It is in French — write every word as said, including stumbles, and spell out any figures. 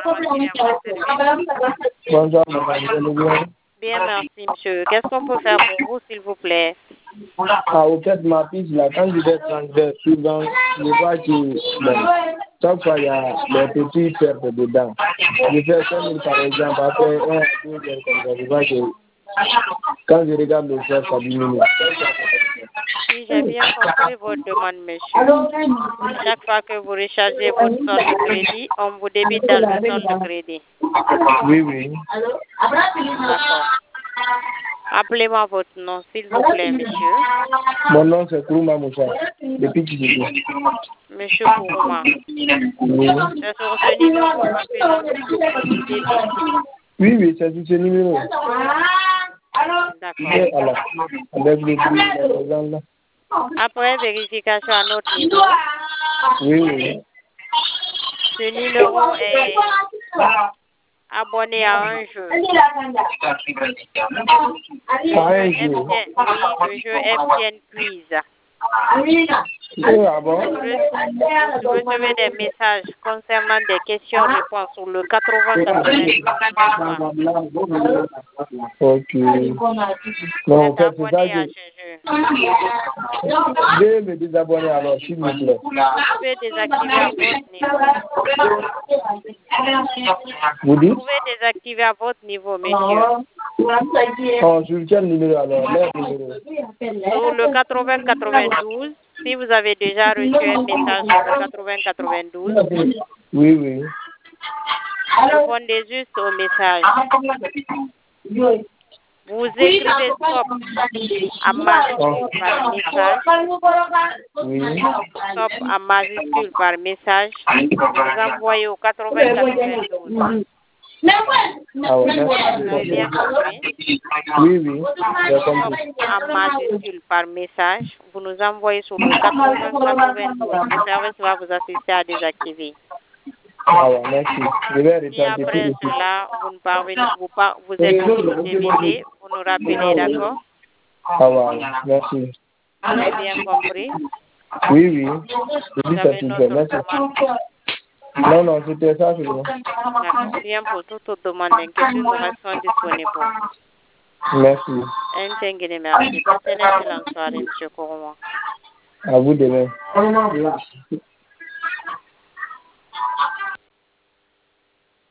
Bonjour, madame, vous allez bien? Bien, merci, monsieur. Qu'est-ce qu'on peut faire pour vous, s'il vous plaît? Ah, au fait, ma fille, la candidate transverse, souvent, je vois que bon, chaque fois, il y a des petits pertes dedans. Je fais cinq mille par exemple, après un, deux heures comme ça, je vois que quand je regarde le soir, ça diminue. Si j'ai bien compris votre demande, monsieur. Chaque fois que vous rechargez votre solde de crédit, on vous débite dans le solde de crédit. Oui, oui. D'accord. Appelez-moi votre nom, s'il vous plaît, monsieur. Mon nom, c'est Kourouma Moussa, depuis Djibouti. Monsieur Kourouma. Oui. C'est sur ce numéro que nous vous débitons. Oui, oui, c'est sur ce numéro. D'accord. Alors, avec le prix, les gens là. Après vérification à notre niveau, Oui, oui. ce numéro est abonné à un jeu. Le Ah, jeu un jour. F T N, oui, le jeu F T N Quiz. Ah bon? Vous recevez des messages concernant des questions-réponses sur le quatre-vingts quatre-vingt-douze. Ok. Vous Non, en êtes fait, c'est ça abonné à que... ce jeu. Je vais me désabonner alors, s'il vous plaît. Vous pouvez désactiver à votre niveau. Vous Vous dites? pouvez désactiver à votre niveau, monsieur. Oh, sur quel numéro alors? Leur numéro. Sur le quatre-vingts quatre-vingt-douze, si vous avez déjà reçu un message sur le quatre-vingts quatre-vingt-douze, Oui, oui. répondez juste au message. Vous écrivez stop en majuscule par message. Oui. Stop en majuscule par message. Vous envoyez au quatre-vingts quatre-vingt-douze. Ah ouais, Vous merci. avez bien compris? Oui, oui, j'ai Stop compris. en majuscule par message. Vous nous envoyez sur le quatre-vingts quatre-vingt-douze. Le service va vous assister à désactiver. Ah ouais, merci. Je vais Si retenter tout après de suite. cela, vous ne parvenez, vous, par, vous êtes débité, vous nous rappelez, d'accord? Ah ouais, merci. Vous avez bien compris? Oui, oui. Je Vous suis avez satisfait, notre merci. demande? Non, non, c'était ça seulement. D'accord. Bien, pour toute autre demande d'inquiétude, nous restons disponibles pour vous. Merci. Un tingue merci. Passez une excellente soirée, M. Kourouma. À vous demain.